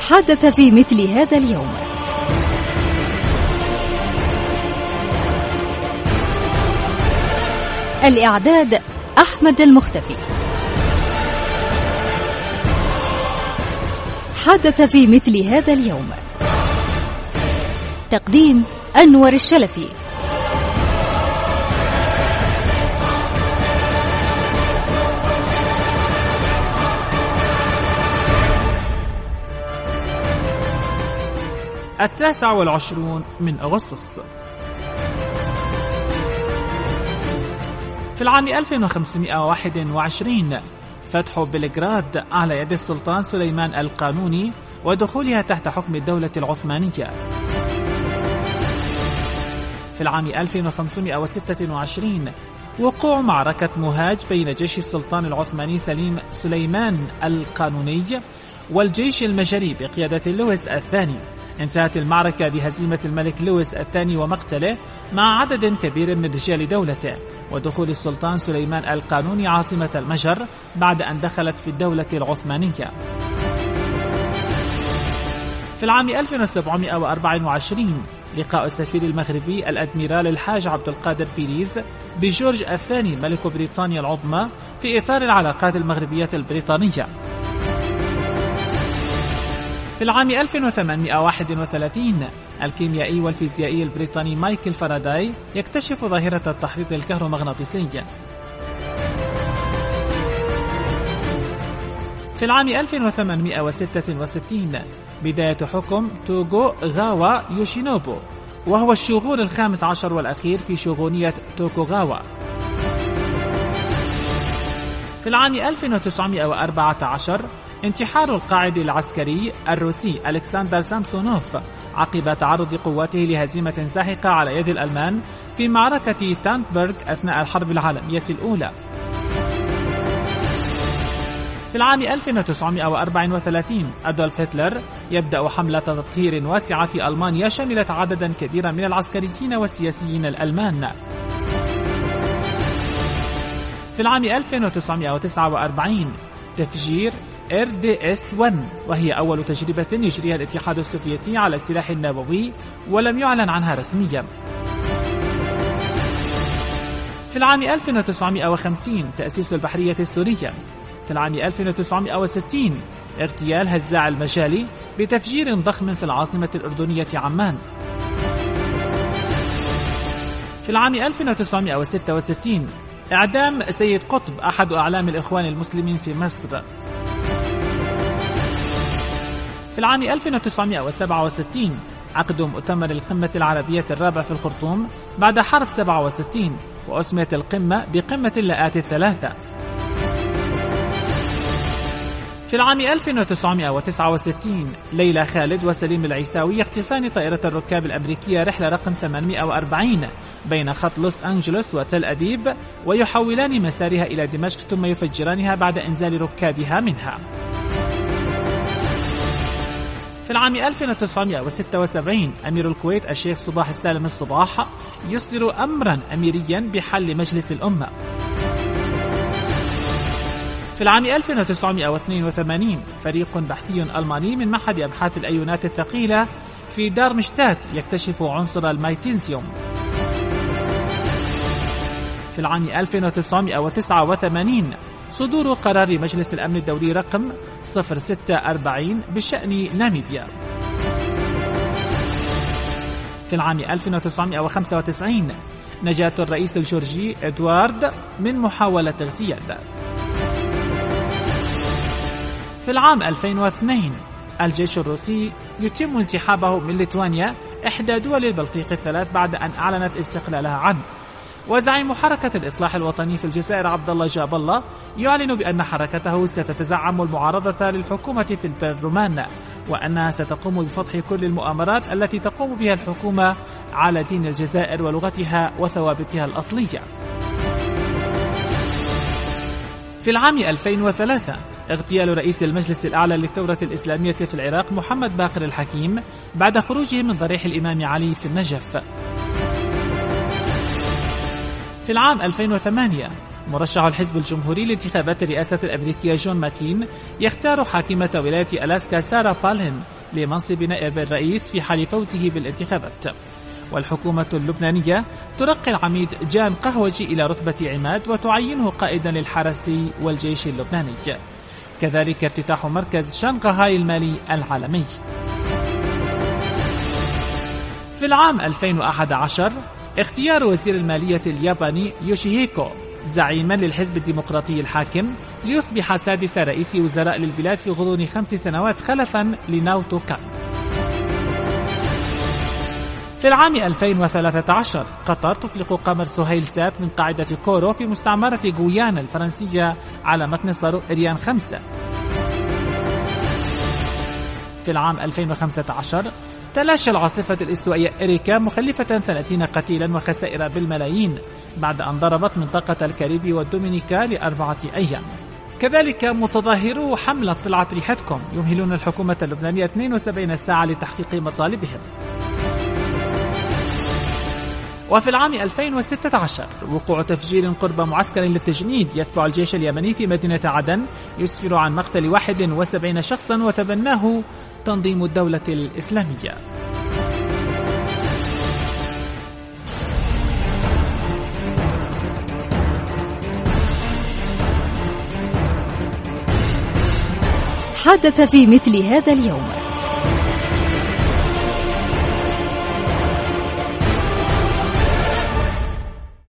حدث في مثل هذا اليوم. الإعداد أحمد المختفي. حدث في مثل هذا اليوم. تقديم أنور الشلفي. التاسع والعشرون من أغسطس. في العام 1521 فتح بلغراد على يد السلطان سليمان القانوني ودخولها تحت حكم الدولة العثمانية. في العام 1526 وقوع معركة مهاج بين جيش السلطان العثماني سليمان القانوني والجيش المجري بقيادة لويس الثاني. انتهت المعركة بهزيمة الملك لويس الثاني ومقتله مع عدد كبير من رجال دولته، ودخول السلطان سليمان القانوني عاصمة المجر بعد أن دخلت في الدولة العثمانية. في العام 1724 لقاء السفير المغربي الأدميرال الحاج عبد القادر بيريز بجورج الثاني ملك بريطانيا العظمى في إطار العلاقات المغربية البريطانية. في العام 1831 الكيميائي والفيزيائي البريطاني مايكل فاراداي يكتشف ظاهرة التحريض الكهرومغناطيسي. في العام 1866 بداية حكم توغاوا يوشينوبو، وهو الشوغون الخامس عشر والأخير في شوغونية توكوغاوا. في العام 1914 انتحار القائد العسكري الروسي ألكسندر سامسونوف عقب تعرض قواته لهزيمة ساحقة على يد الألمان في معركة تانكبرغ أثناء الحرب العالمية الأولى. في العام 1934 أدولف هتلر يبدأ حملة تطهير واسعة في ألمانيا شملت عددا كبيرا من العسكريين والسياسيين الألمان. في العام 1949 تفجير RDS-1، وهي أول تجربة يجريها الاتحاد السوفيتي على السلاح النووي ولم يعلن عنها رسميا. في العام 1950 تأسيس البحرية السورية. في العام 1960 اغتيال هزاع المجالي بتفجير ضخم في العاصمة الأردنية عمان. في العام 1966 إعدام سيد قطب أحد أعلام الإخوان المسلمين في مصر. في العام 1967 عقد مؤتمر القمة العربية الرابع في الخرطوم بعد حرب 67، وأسميت القمة بقمة اللآت الثلاثة. في العام 1969 ليلى خالد وسليم العيساوي يختطفان طائرة الركاب الأمريكية رحلة رقم 840 بين خط لوس أنجلوس وتل أبيب، ويحولان مسارها إلى دمشق ثم يفجرانها بعد إنزال ركابها منها. في العام 1976 أمير الكويت الشيخ صباح السالم الصباح يصدر أمرا أميريا بحل مجلس الأمة. في العام 1982 فريق بحثي ألماني من معهد أبحاث الأيونات الثقيلة في دارمشتات يكتشف عنصر المغنيسيوم. في العام 1989 صدور قرار مجلس الأمن الدولي رقم 046 بشأن ناميبيا. في العام 1995 نجاة الرئيس الجورجي إدوارد من محاولة اغتيال. في العام 2002 الجيش الروسي يتم انسحابه من ليتوانيا إحدى دول البلطيق الثلاث بعد أن أعلنت استقلالها عنه. وزعيم حركة الإصلاح الوطني في الجزائر عبد الله جاب الله يعلن بأن حركته ستتزعم المعارضة للحكومة في البرلمان، وأنها ستقوم بفتح كل المؤامرات التي تقوم بها الحكومة على دين الجزائر ولغتها وثوابتها الأصلية. في العام 2003 اغتيال رئيس المجلس الأعلى للثورة الإسلامية في العراق محمد باقر الحكيم بعد خروجه من ضريح الإمام علي في النجف. في العام 2008 مرشح الحزب الجمهوري لانتخابات الرئاسة الأمريكية جون ماكين يختار حاكمة ولاية ألاسكا سارا بالين لمنصب نائب الرئيس في حال فوزه بالانتخابات. والحكومة اللبنانية ترقي العميد جان قهوجي إلى رتبة عماد وتعينه قائدا للحرس والجيش اللبناني. كذلك افتتاح مركز شنغهاي المالي العالمي. في العام 2011 اختيار وزير المالية الياباني يوشيهيكو زعيما للحزب الديمقراطي الحاكم ليصبح سادس رئيس وزراء للبلاد في غضون 5 سنوات خلفا لناوتو كان. في العام 2013 قطر تطلق قمر سهيل سات من قاعدة كورو في مستعمرة غويانا الفرنسية على متن صاروخ إريان 5. في العام 2015 تلاشى العاصفة الاستوائية إريكا مخلفة 30 قتيلا وخسائر بالملايين بعد أن ضربت منطقة الكاريبي والدومينيكا ل4 أيام. كذلك متظاهرو حملة طلعت ريحتكم يمهلون الحكومة اللبنانية 72 ساعة لتحقيق مطالبهم. وفي العام 2016 وقوع تفجير قرب معسكر للتجنيد يتبع الجيش اليمني في مدينة عدن يسفر عن مقتل 71 شخصا وتبناه تنظيم الدولة الإسلامية. حدث في مثل هذا اليوم.